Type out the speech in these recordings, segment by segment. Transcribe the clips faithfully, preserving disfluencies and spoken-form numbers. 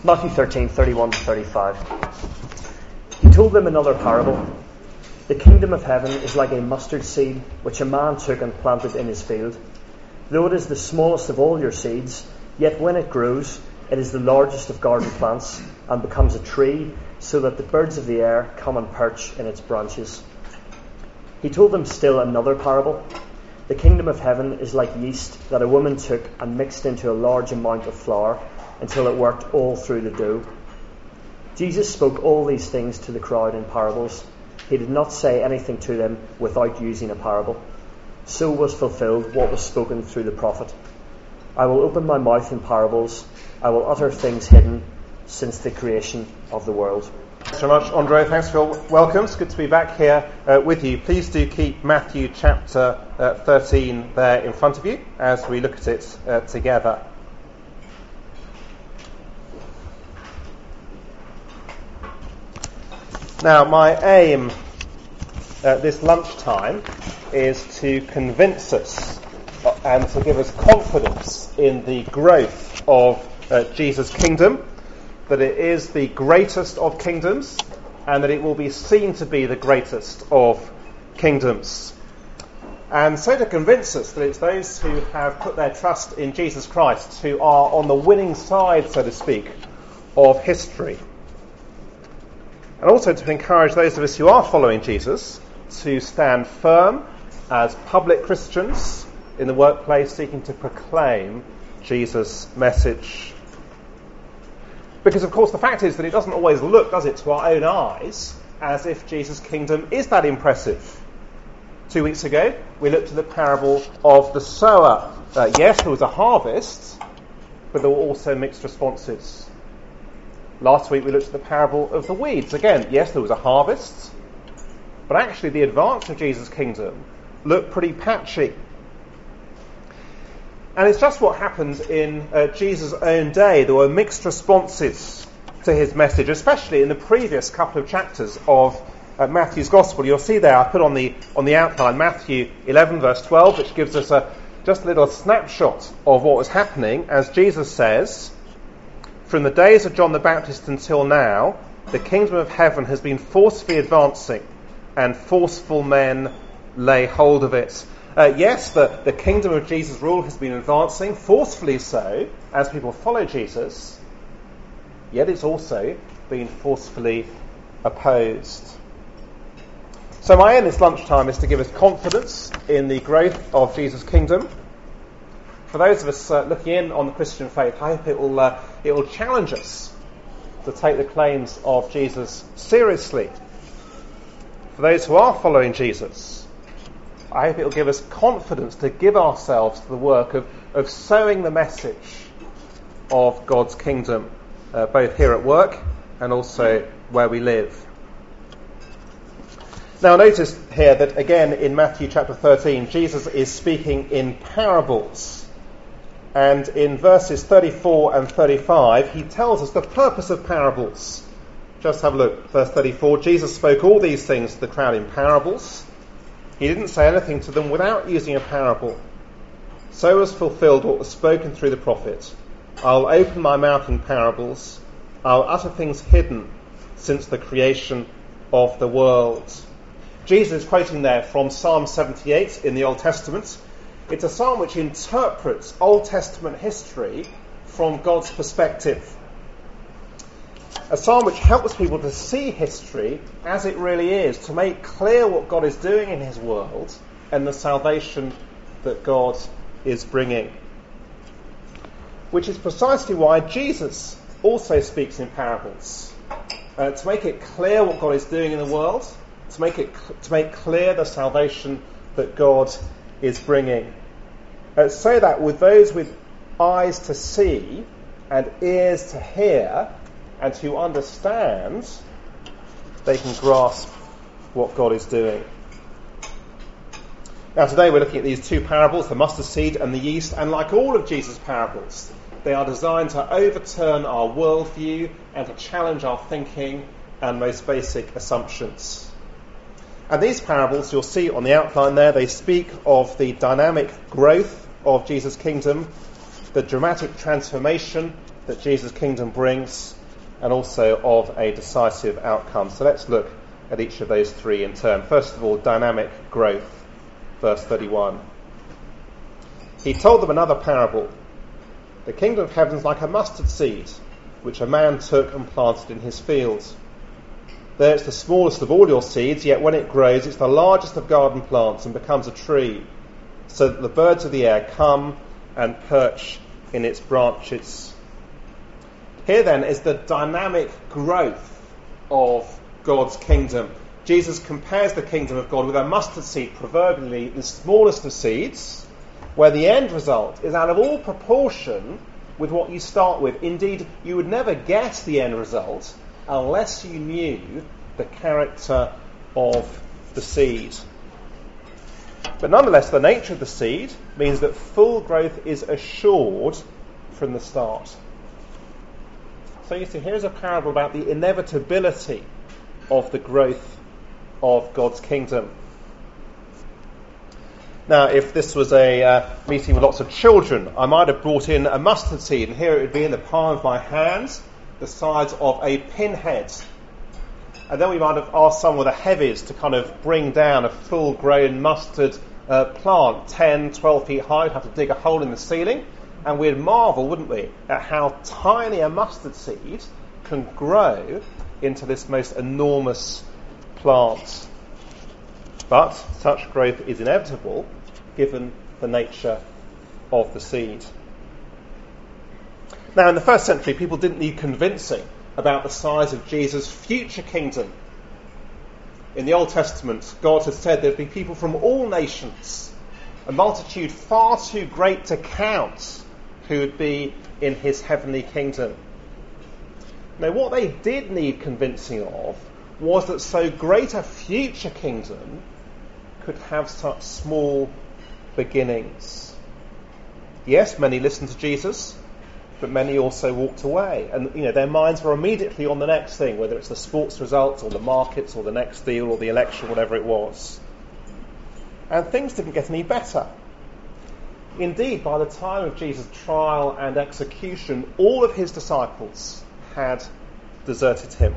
Matthew thirteen, thirty-one to thirty-five. He told them another parable. The kingdom of heaven is like a mustard seed, which a man took and planted in his field. Though it is the smallest of all your seeds, yet when it grows, it is the largest of garden plants, and becomes a tree, so that the birds of the air come and perch in its branches. He told them still another parable. The kingdom of heaven is like yeast that a woman took and mixed into a large amount of flour, until it worked all through the dough. Jesus spoke all these things to the crowd in parables. He did not say anything to them without using a parable. So was fulfilled what was spoken through the prophet. I will open my mouth in parables. I will utter things hidden since the creation of the world. Thanks very much, Andre. Thanks for your welcome. It's good to be back here uh, with you. Please do keep Matthew chapter uh, thirteen there in front of you as we look at it uh, together. Now, my aim at this lunchtime is to convince us and to give us confidence in the growth of uh, Jesus' kingdom, that it is the greatest of kingdoms, and that it will be seen to be the greatest of kingdoms. And so to convince us that it's those who have put their trust in Jesus Christ who are on the winning side, so to speak, of history. And also to encourage those of us who are following Jesus to stand firm as public Christians in the workplace, seeking to proclaim Jesus' message. Because, of course, the fact is that it doesn't always look, does it, to our own eyes, as if Jesus' kingdom is that impressive. Two weeks ago, we looked at the parable of the sower. Uh, yes, there was a harvest, but there were also mixed responses. Last week we looked at the parable of the weeds. Again, yes, there was a harvest, but actually the advance of Jesus' kingdom looked pretty patchy. And it's just what happened in uh, Jesus' own day. There were mixed responses to his message, especially in the previous couple of chapters of uh, Matthew's Gospel. You'll see there, I put on the on the outline Matthew eleven, verse twelve, which gives us a just a little snapshot of what was happening as Jesus says, "From the days of John the Baptist until now, the kingdom of heaven has been forcefully advancing, and forceful men lay hold of it." Uh, yes, the, the kingdom of Jesus' rule has been advancing, forcefully so, as people follow Jesus, yet it's also been forcefully opposed. So my aim this lunchtime is to give us confidence in the growth of Jesus' kingdom. For those of us uh, looking in on the Christian faith, I hope it will, uh, it will challenge us to take the claims of Jesus seriously. For those who are following Jesus, I hope it will give us confidence to give ourselves to the work of, of sowing the message of God's kingdom, uh, both here at work and also where we live. Now notice here that again in Matthew chapter thirteen, Jesus is speaking in parables. And in verses thirty-four and thirty-five, he tells us the purpose of parables. Just have a look. Verse thirty-four, Jesus spoke all these things to the crowd in parables. He didn't say anything to them without using a parable. So was fulfilled what was spoken through the prophet. I'll open my mouth in parables. I'll utter things hidden since the creation of the world. Jesus is quoting there from Psalm seventy-eight in the Old Testament. It's a psalm which interprets Old Testament history from God's perspective. A psalm which helps people to see history as it really is, to make clear what God is doing in his world and the salvation that God is bringing. Which is precisely why Jesus also speaks in parables. Uh, to make it clear what God is doing in the world, to make it to make clear the salvation that God is bringing. Uh, so that with those with eyes to see and ears to hear and to understand, they can grasp what God is doing. Now today we're looking at these two parables, the mustard seed and the yeast, and like all of Jesus' parables, they are designed to overturn our worldview and to challenge our thinking and most basic assumptions. And these parables, you'll see on the outline there, they speak of the dynamic growth of Jesus' kingdom, the dramatic transformation that Jesus' kingdom brings, and also of a decisive outcome. So let's look at each of those three in turn. First of all, dynamic growth, verse thirty-one. He told them another parable. The kingdom of heaven is like a mustard seed, which a man took and planted in his fields. There it's the smallest of all your seeds, yet when it grows, it's the largest of garden plants and becomes a tree, so that the birds of the air come and perch in its branches. Here then is the dynamic growth of God's kingdom. Jesus compares the kingdom of God with a mustard seed, proverbially the smallest of seeds, where the end result is out of all proportion with what you start with. Indeed, you would never guess the end result unless you knew the character of the seed. But nonetheless, the nature of the seed means that full growth is assured from the start. So you see, here's a parable about the inevitability of the growth of God's kingdom. Now, if this was a uh, meeting with lots of children, I might have brought in a mustard seed, and here it would be in the palm of my hands, the size of a pinhead. And then we might have asked some of the heavies to kind of bring down a full-grown mustard uh, plant, ten, twelve feet high. We'd have to dig a hole in the ceiling, and we'd marvel, wouldn't we, at how tiny a mustard seed can grow into this most enormous plant. But such growth is inevitable given the nature of the seed. Now, in the first century, people didn't need convincing about the size of Jesus' future kingdom. In the Old Testament, God had said there'd be people from all nations, a multitude far too great to count, who would be in his heavenly kingdom. Now, what they did need convincing of was that so great a future kingdom could have such small beginnings. Yes, many listened to Jesus, but many also walked away. And, you know, their minds were immediately on the next thing, whether it's the sports results or the markets or the next deal or the election, whatever it was. And things didn't get any better. Indeed, by the time of Jesus' trial and execution, all of his disciples had deserted him.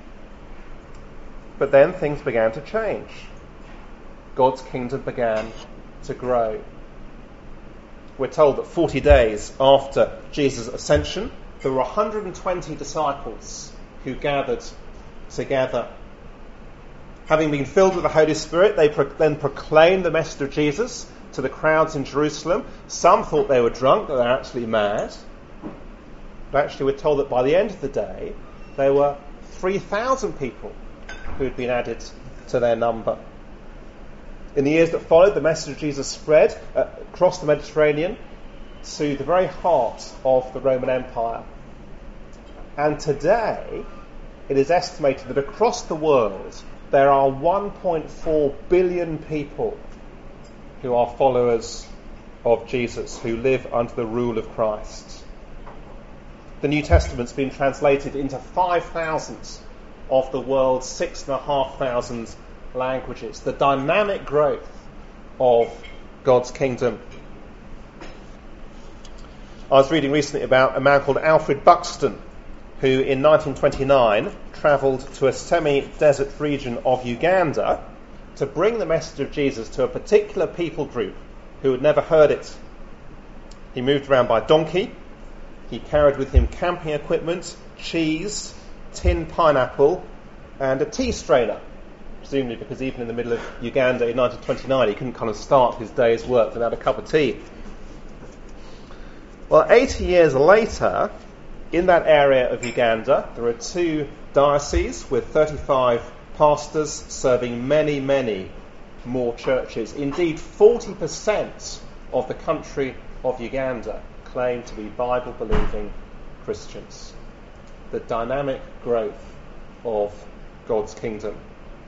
But then things began to change. God's kingdom began to grow. We're told that forty days after Jesus' ascension, there were one hundred twenty disciples who gathered together. Having been filled with the Holy Spirit, they pro- then proclaimed the message of Jesus to the crowds in Jerusalem. Some thought they were drunk, that they're actually mad. But actually we're told that by the end of the day, there were three thousand people who had been added to their number. In the years that followed, the message of Jesus spread uh, across the Mediterranean to the very heart of the Roman Empire. And today, it is estimated that across the world, there are one point four billion people who are followers of Jesus, who live under the rule of Christ. The New Testament's been translated into five thousand of the world's six and a half thousand languages. The dynamic growth of God's kingdom. I was reading recently about a man called Alfred Buxton, who in nineteen twenty-nine travelled to a semi-desert region of Uganda to bring the message of Jesus to a particular people group who had never heard it. He moved around by donkey. He carried with him camping equipment, cheese, tin pineapple, and a tea strainer. Presumably because even in the middle of Uganda in nineteen twenty-nine, he couldn't kind of start his day's work without a cup of tea. Well, eighty years later, in that area of Uganda, there are two dioceses with thirty-five pastors serving many, many more churches. Indeed, forty percent of the country of Uganda claim to be Bible-believing Christians. The dynamic growth of God's kingdom.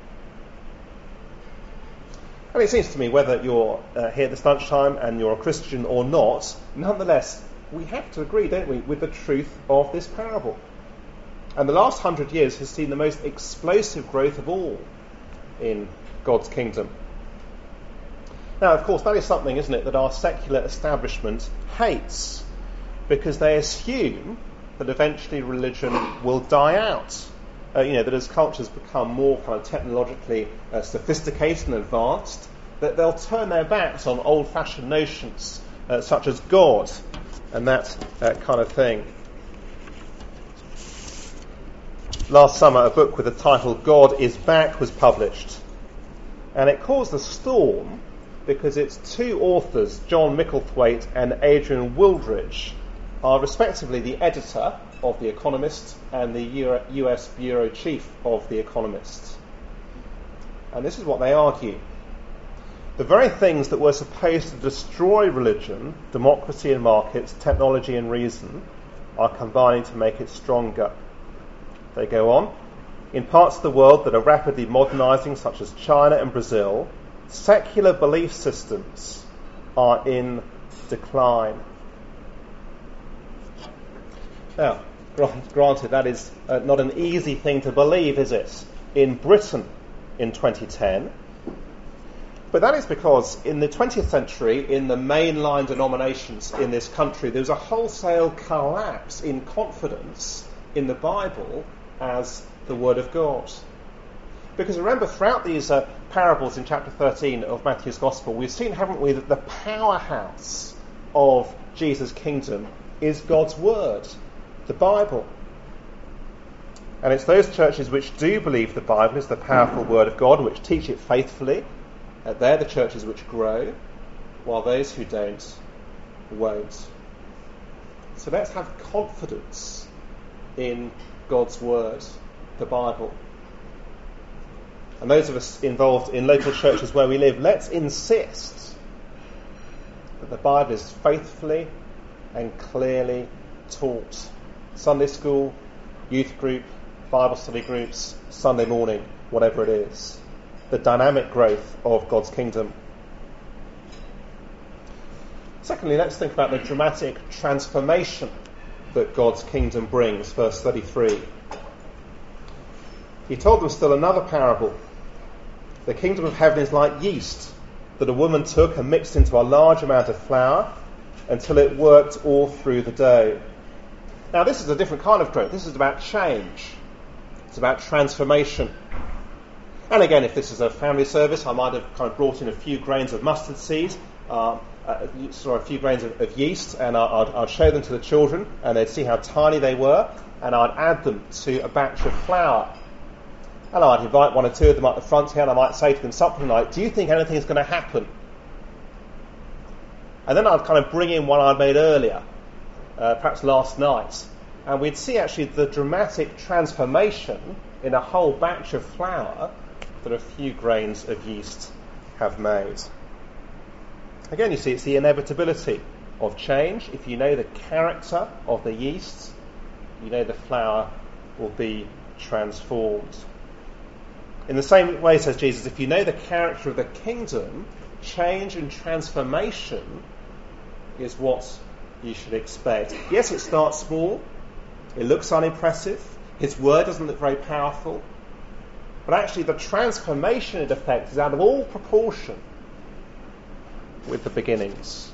And it seems to me, whether you're uh, here this lunchtime and you're a Christian or not, nonetheless, we have to agree, don't we, with the truth of this parable. And the last hundred years has seen the most explosive growth of all in God's kingdom. Now, of course, that is something, isn't it, that our secular establishment hates, because they assume that eventually religion will die out. Uh, you know, that as cultures become more kind of technologically uh, sophisticated and advanced, that they'll turn their backs on old-fashioned notions uh, such as God and that uh, kind of thing. Last summer, a book with the title God is Back was published, and it caused a storm because its two authors, John Micklethwaite and Adrian Wooldridge, are respectively the editor of The Economist and the U S Bureau Chief of The Economist. And this is what they argue. The very things that were supposed to destroy religion, democracy and markets, technology and reason, are combining to make it stronger. They go on. In parts of the world that are rapidly modernising, such as China and Brazil, secular belief systems are in decline. Now, granted, that is uh, not an easy thing to believe, is it? In Britain in twenty ten. But that is because in the twentieth century, in the mainline denominations in this country, there was a wholesale collapse in confidence in the Bible as the Word of God. Because remember, throughout these uh, parables in chapter thirteen of Matthew's Gospel, we've seen, haven't we, that the powerhouse of Jesus' kingdom is God's Word, the Bible. And it's those churches which do believe the Bible is the powerful Word of God, which teach it faithfully, uh, they're the churches which grow, while those who don't won't. So let's have confidence in God's Word, the Bible. And those of us involved in local churches where we live, let's insist that the Bible is faithfully and clearly taught. Sunday school, youth group, Bible study groups, Sunday morning, whatever it is. The dynamic growth of God's kingdom. Secondly, let's think about the dramatic transformation that God's kingdom brings. Verse thirty-three. He told them still another parable. The kingdom of heaven is like yeast that a woman took and mixed into a large amount of flour until it worked all through the dough. Now this is a different kind of growth. This is about change. It's about transformation. And again, if this is a family service, I might have kind of brought in a few grains of mustard seed, uh, uh, sorry, a few grains of, of yeast, and I, I'd, I'd show them to the children, and they'd see how tiny they were, and I'd add them to a batch of flour. And I'd invite one or two of them up the front here, and I might say to them something like, do you think anything is going to happen? And then I'd kind of bring in one I'd made earlier, uh, perhaps last night, and we'd see actually the dramatic transformation in a whole batch of flour that a few grains of yeast have made. Again, you see, it's the inevitability of change. If you know the character of the yeast, you know the flour will be transformed. In the same way, says Jesus, if you know the character of the kingdom, change and transformation is what you should expect. Yes, it starts small. It looks unimpressive. His word doesn't look very powerful. But actually the transformation it effects is out of all proportion with the beginnings.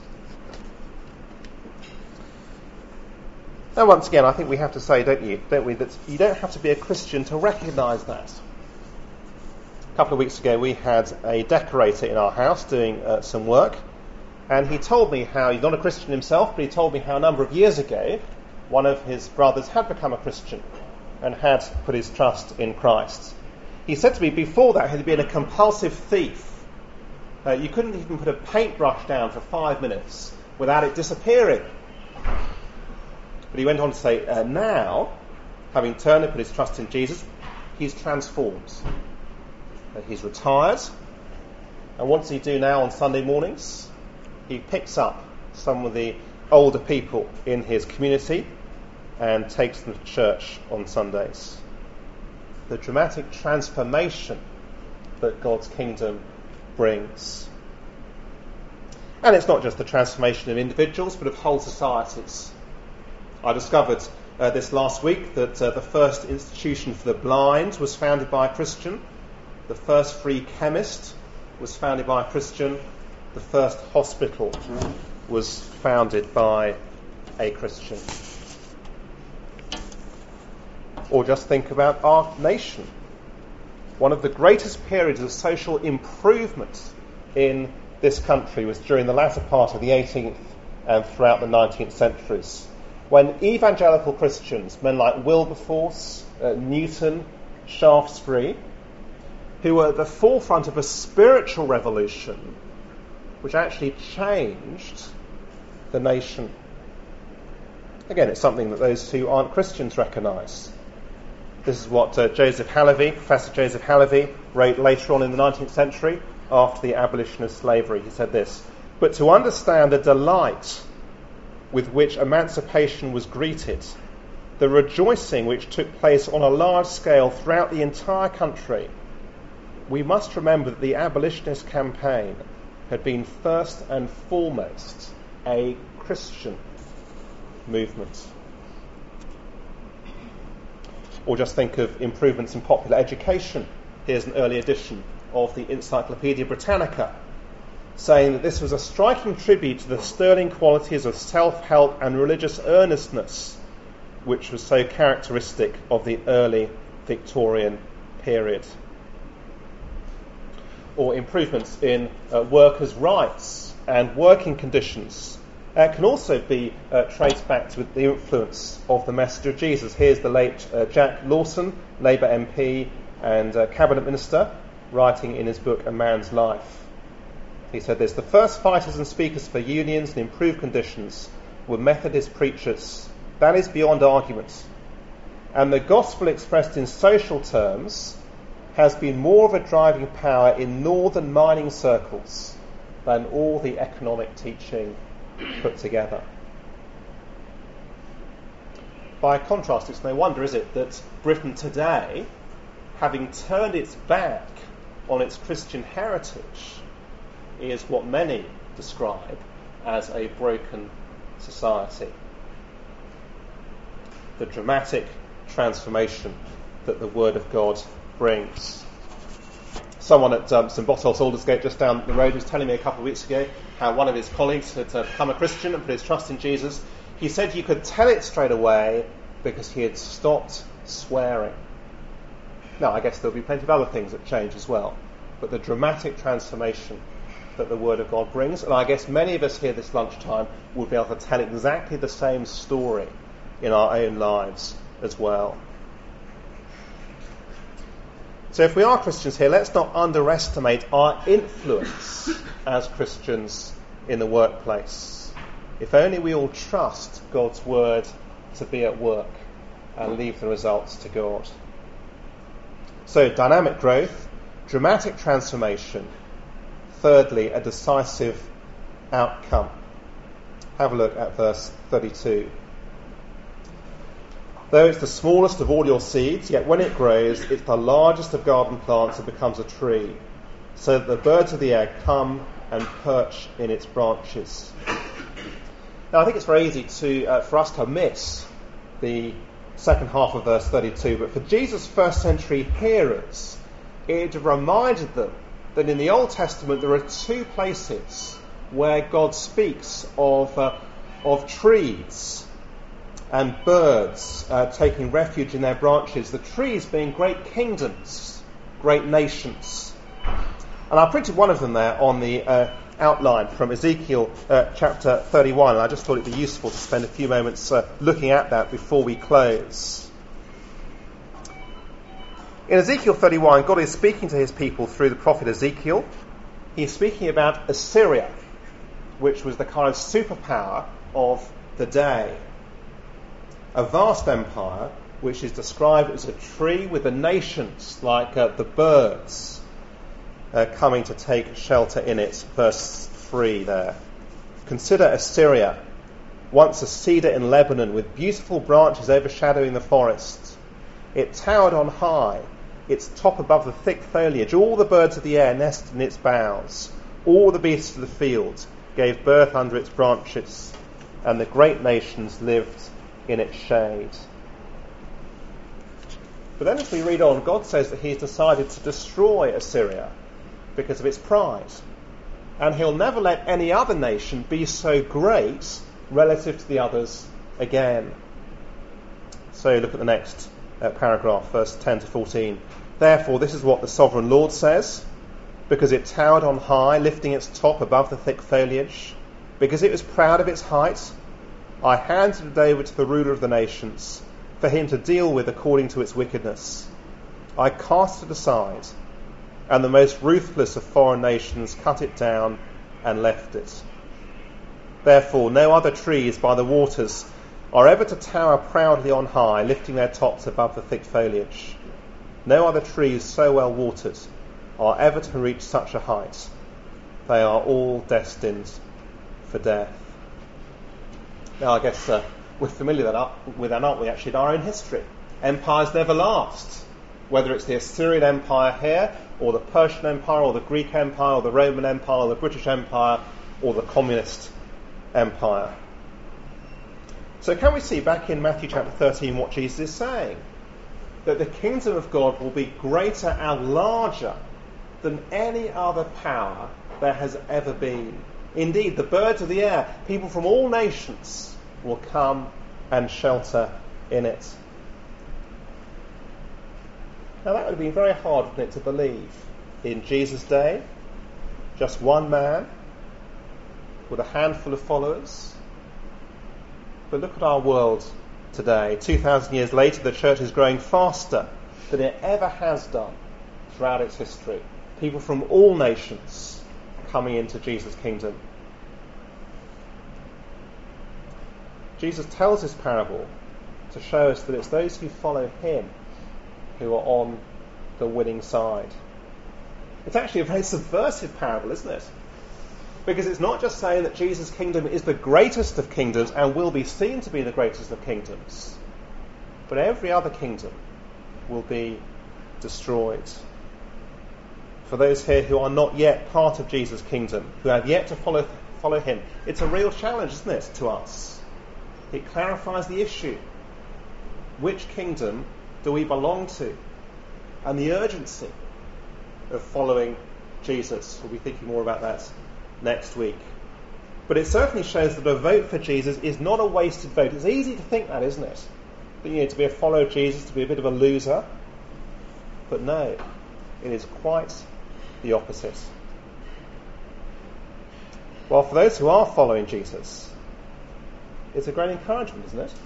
Now once again, I think we have to say, don't you, don't we, that you don't have to be a Christian to recognise that. A couple of weeks ago we had a decorator in our house doing uh, some work, and he told me how, he's not a Christian himself, but he told me how a number of years ago one of his brothers had become a Christian and had put his trust in Christ. He said to me before that he'd been a compulsive thief. Uh, you couldn't even put a paintbrush down for five minutes without it disappearing. But he went on to say, uh, now, having turned and put his trust in Jesus, he's transformed. Uh, he's retired. And what does he do now on Sunday mornings? He picks up some of the older people in his community and takes them to church on Sundays. The dramatic transformation that God's kingdom brings. And it's not just the transformation of individuals, but of whole societies. I discovered uh, this last week that uh, the first institution for the blind was founded by a Christian. The first free chemist was founded by a Christian. The first hospital was founded by a Christian. Or just think about our nation. One of the greatest periods of social improvement in this country was during the latter part of the eighteenth and throughout the nineteenth centuries, when evangelical Christians, men like Wilberforce, uh, Newton, Shaftesbury, who were at the forefront of a spiritual revolution which actually changed the nation. Again, it's something that those who aren't Christians recognise. This is what uh, Joseph Hallevy, Professor Joseph Hallevy, wrote later on in the nineteenth century after the abolition of slavery. He said this: "But to understand the delight with which emancipation was greeted, the rejoicing which took place on a large scale throughout the entire country, we must remember that the abolitionist campaign had been first and foremost a Christian movement." Or just think of improvements in popular education. Here's an early edition of the Encyclopaedia Britannica, saying that this was a striking tribute to the sterling qualities of self-help and religious earnestness which was so characteristic of the early Victorian period. Or improvements in uh, workers' rights and working conditions uh, can also be uh, traced back to the influence of the message of Jesus. Here's the late uh, Jack Lawson, Labour M P and uh, Cabinet Minister, writing in his book A Man's Life. He said this: "The first fighters and speakers for unions and improved conditions were Methodist preachers. That is beyond argument. And the gospel expressed in social terms has been more of a driving power in northern mining circles than all the economic teaching put together." By contrast, it's no wonder, is it, that Britain today, having turned its back on its Christian heritage, is what many describe as a broken society. The dramatic transformation that the Word of God brings. Someone at um, St Botolph's Aldersgate just down the road was telling me a couple of weeks ago how one of his colleagues had uh, become a Christian and put his trust in Jesus. He said you could tell it straight away because he had stopped swearing. Now, I guess there'll be plenty of other things that change as well, but the dramatic transformation that the Word of God brings, and I guess many of us here this lunchtime will be able to tell exactly the same story in our own lives as well. So if we are Christians here, let's not underestimate our influence as Christians in the workplace. If only we all trust God's Word to be at work and leave the results to God. So dynamic growth, dramatic transformation, thirdly, a decisive outcome. Have a look at verse thirty-two. "Though it's the smallest of all your seeds, yet when it grows, it's the largest of garden plants and becomes a tree, so that the birds of the air come and perch in its branches." Now, I think it's very easy to uh, for us to miss the second half of verse thirty-two, but for Jesus' first century hearers, it reminded them that in the Old Testament there are two places where God speaks of uh, of trees and birds uh, taking refuge in their branches, the trees being great kingdoms, great nations. And I printed one of them there on the uh, outline from Ezekiel uh, chapter thirty-one, and I just thought it would be useful to spend a few moments uh, looking at that before we close. In Ezekiel thirty-one, God is speaking to his people through the prophet Ezekiel. He's speaking about Assyria, which was the kind of superpower of the day. A vast empire which is described as a tree with the nations, like uh, the birds, uh, coming to take shelter in it. Verse three there. "Consider Assyria, once a cedar in Lebanon with beautiful branches overshadowing the forest. It towered on high, its top above the thick foliage. All the birds of the air nested in its boughs. All the beasts of the field gave birth under its branches, and the great nations lived in its shade." But then as we read on, God says that he's decided to destroy Assyria because of its pride. And he'll never let any other nation be so great relative to the others again. So look at the next uh, paragraph, verse ten to fourteen. Therefore, this is what the sovereign Lord says, because it towered on high, lifting its top above the thick foliage, because it was proud of its height, I handed it over to the ruler of the nations, for him to deal with according to its wickedness. I cast it aside, and the most ruthless of foreign nations cut it down and left it. Therefore, no other trees by the waters are ever to tower proudly on high, lifting their tops above the thick foliage. No other trees so well watered are ever to reach such a height. They are all destined for death. Now, I guess uh, we're familiar with that, aren't we, actually, in our own history. Empires never last. Whether it's the Assyrian Empire here, or the Persian Empire, or the Greek Empire, or the Roman Empire, or the British Empire, or the Communist Empire. So can we see back in Matthew chapter thirteen what Jesus is saying? That the kingdom of God will be greater and larger than any other power there has ever been. Indeed, the birds of the air, people from all nations, will come and shelter in it. Now that would have been very hard, wouldn't it, to believe in Jesus' day. Just one man with a handful of followers. But look at our world today. Two thousand years later, the church is growing faster than it ever has done throughout its history. People from all nations coming into Jesus' kingdom. Jesus tells this parable to show us that it's those who follow him who are on the winning side. It's actually a very subversive parable, isn't it? Because it's not just saying that Jesus' kingdom is the greatest of kingdoms and will be seen to be the greatest of kingdoms, but every other kingdom will be destroyed. For those here who are not yet part of Jesus' kingdom, who have yet to follow follow him, it's a real challenge, isn't it, to us? It clarifies the issue. Which kingdom do we belong to? And the urgency of following Jesus. We'll be thinking more about that next week. But it certainly shows that a vote for Jesus is not a wasted vote. It's easy to think that, isn't it? That you need to be a follower of Jesus, to be a bit of a loser. But no, it is quite the opposite. Well, for those who are following Jesus, it's a great encouragement, isn't it?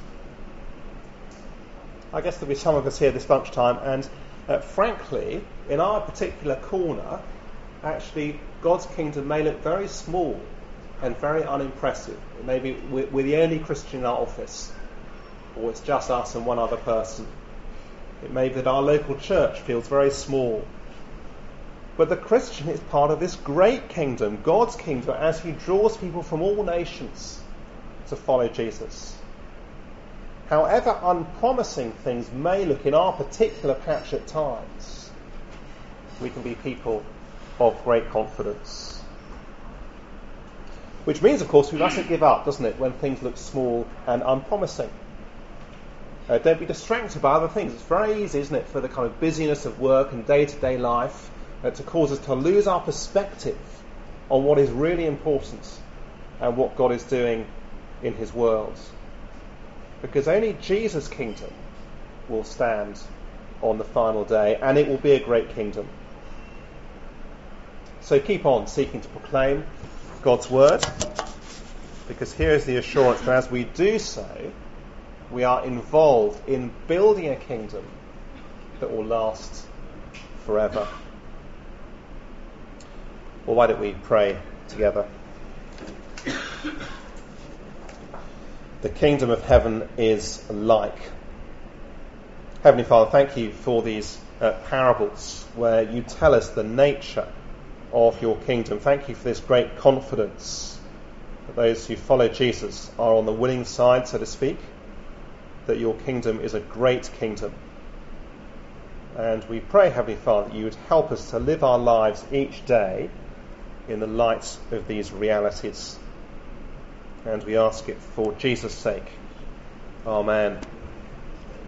I guess there'll be some of us here this lunchtime, and uh, frankly, in our particular corner, actually, God's kingdom may look very small and very unimpressive. Maybe we're, we're the only Christian in our office, or it's just us and one other person. It may be that our local church feels very small. But the Christian is part of this great kingdom, God's kingdom, as he draws people from all nations to follow Jesus. However unpromising things may look in our particular patch at times, we can be people of great confidence. Which means, of course, we mustn't give up, doesn't it, when things look small and unpromising. Uh, don't be distracted by other things. It's very easy, isn't it, for the kind of busyness of work and day-to-day life uh, to cause us to lose our perspective on what is really important and what God is doing in his world. Because only Jesus' kingdom will stand on the final day, and it will be a great kingdom. So keep on seeking to proclaim God's word, because here is the assurance that as we do so, we are involved in building a kingdom that will last forever. Well, why don't we pray together? The kingdom of heaven is like. Heavenly Father, thank you for these uh, parables where you tell us the nature of your kingdom. Thank you for this great confidence that those who follow Jesus are on the winning side, so to speak, that your kingdom is a great kingdom. And we pray, Heavenly Father, that you would help us to live our lives each day in the light of these realities. And we ask it for Jesus' sake. Amen.